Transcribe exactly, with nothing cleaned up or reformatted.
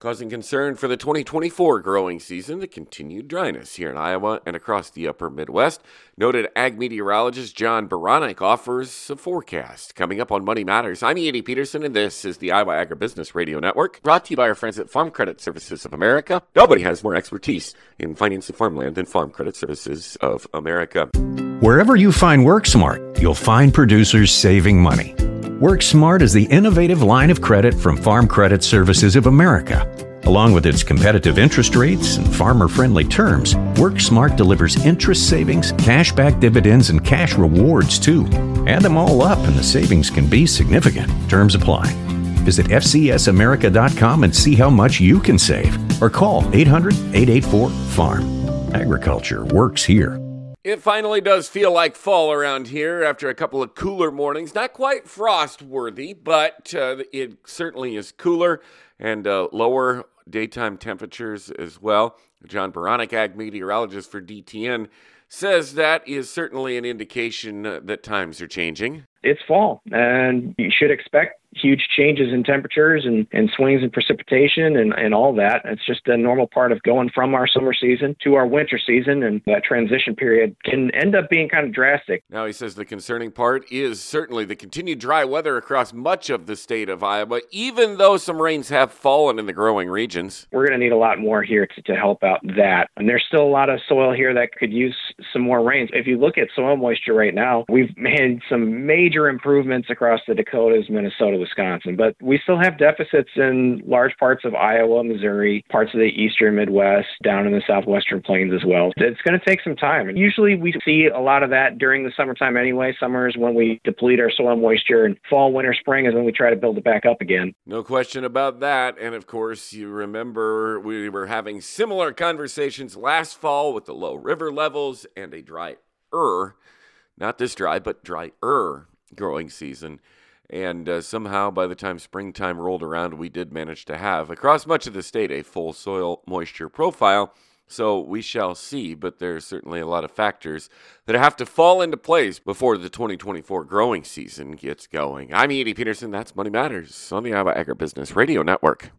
Causing concern for the twenty twenty-four growing season, the continued dryness here in Iowa and across the upper Midwest. Noted ag meteorologist John Baranek offers a forecast. Coming up on Money Matters, I'm Andy Peterson, and this is the Iowa Agribusiness Radio Network, brought to you by our friends at Farm Credit Services of America. Nobody has more expertise in financing farmland than Farm Credit Services of America. Wherever you find WorkSmart, you'll find producers saving money. WorkSmart is the innovative line of credit from Farm Credit Services of America. Along with its competitive interest rates and farmer-friendly terms, WorkSmart delivers interest savings, cashback dividends, and cash rewards, too. Add them all up, and the savings can be significant. Terms apply. Visit F C S America dot com and see how much you can save. Or call eight hundred, eight eight four, FARM. Agriculture works here. It finally does feel like fall around here after a couple of cooler mornings. Not quite frost-worthy, but uh, it certainly is cooler and uh, lower daytime temperatures as well. John Baranek, ag meteorologist for D T N, says that is certainly an indication uh, that times are changing. It's fall, and you should expect huge changes in temperatures and, and swings in precipitation and, and all that. It's just a normal part of going from our summer season to our winter season, and that transition period can end up being kind of drastic. Now, he says the concerning part is certainly the continued dry weather across much of the state of Iowa, even though some rains have fallen in the growing regions. We're going to need a lot more here to, to help out that. And there's still a lot of soil here that could use some more rains. If you look at soil moisture right now, we've made some major improvements across the Dakotas, Minnesota, Wisconsin, but we still have deficits in large parts of Iowa, Missouri, parts of the eastern Midwest, down in the southwestern plains as well. It's going to take some time. And usually we see a lot of that during the summertime anyway. Summer is when we deplete our soil moisture, and fall, winter, spring is when we try to build it back up again. No question about that. And of course, you remember we were having similar conversations last fall with the low river levels and a dry-er, not this dry, but dry-er growing season. And uh, somehow, by the time springtime rolled around, we did manage to have, across much of the state, a full soil moisture profile. So we shall see, but there's certainly a lot of factors that have to fall into place before the twenty twenty-four growing season gets going. I'm Andy Peterson. That's Money Matters on the Iowa Agribusiness Radio Network.